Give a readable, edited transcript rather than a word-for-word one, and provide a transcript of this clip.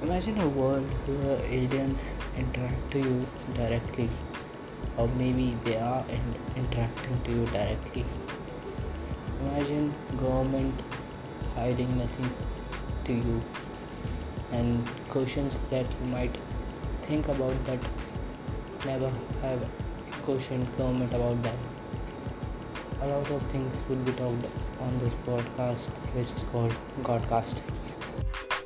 Imagine a world where aliens interact to you directly, or maybe they are interacting to you directly. Imagine government hiding nothing to you, and questions that you might think about but never have questioned government about that. A lot of things will be talked on this podcast, which is called Godcast.